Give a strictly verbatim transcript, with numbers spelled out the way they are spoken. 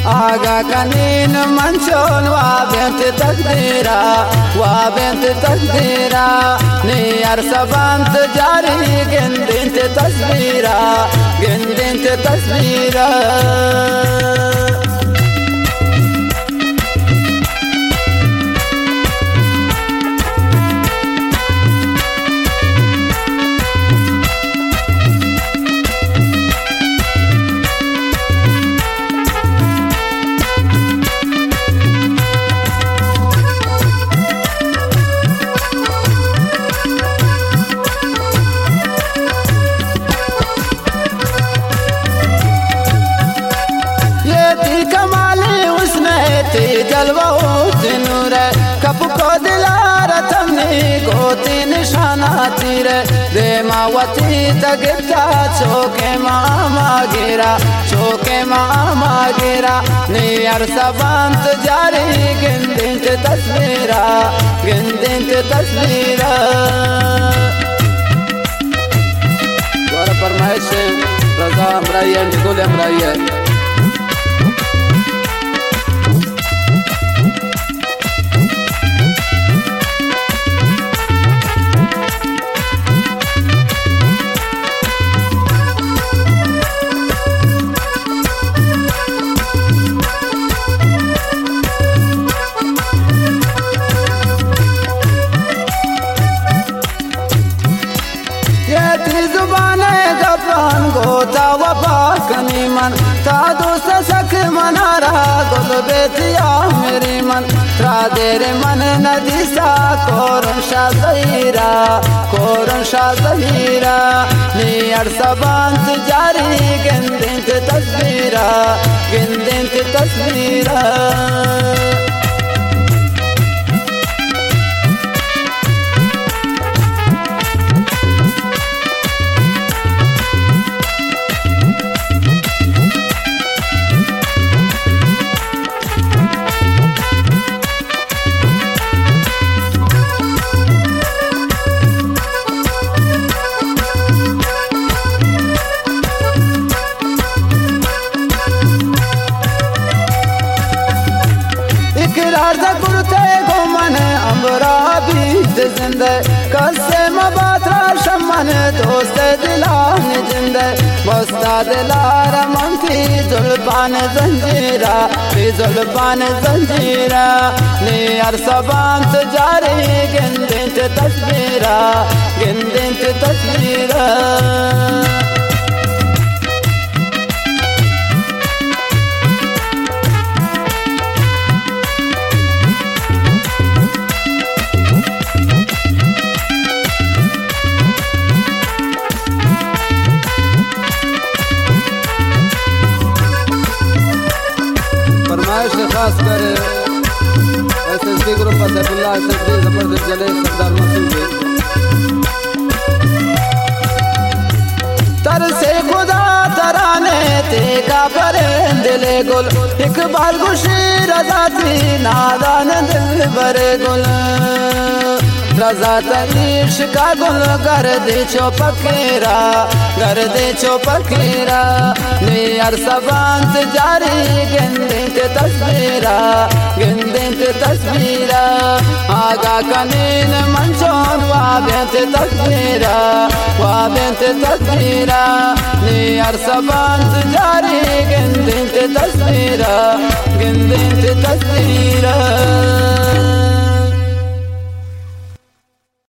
आगा कनीन मंचोन वा बेंत तकदीरा वा बेंत तकदीरा नियर सबंत जारी गिंदिंत तस्वीरा गिंदिंत तस्वीरा जलवा नूर कप को दिलार तमनी गोती निशाना तीर रेमावती तगिता चौके मामा गिरा चौके मामा गिरा नियर सबंत जारी गिंदिंत तस्वीरा गिंदिंत तस्वीरा द्वारा फरमाइश रजा अमराई है निगुल अमराई है गोता वफा कनी मन ता दोस्त सख मनारा गुल बेतिया मेरी मन त्रा देरे मन नदी सा कोरन शाह ज़हीरा कोरन शाह ज़हीरा नियर सबंत जारी गिंदिंत तस्वीरा गिंदिंत तस्वीरा अम्बरा बीत जिंद कसे मबात्रा शमन दोस्त दिलान जिंद बस्ता दिलार मंथी जुल्फान जंजीरा जुल्फान जंजीरा नियर सबंत जारी गिंदिंत तस्वीरा गिंदिंत तस्वीरा खास कर S S D group Abdullah Saidi जबरदस्त जले सरदार मसूद तर से खुदा तराने तेगा परे दिले गुल इकबाल खुशी रजा थी नादान दिल भरे गुल रजा तरीश का गुल कर दे चो पकेरा कर दे चो पकेरा नियर सबंत जारी गिंदिंत तस्वीरा गिंदिंत तस्वीरा आगा कनीन मंचोन वा बेंत तस्वीरा वा बेंत तस्वीरा नियर सबंत जारी गिंदिंत तस्वीरा गिंदिंत तस्वीरा।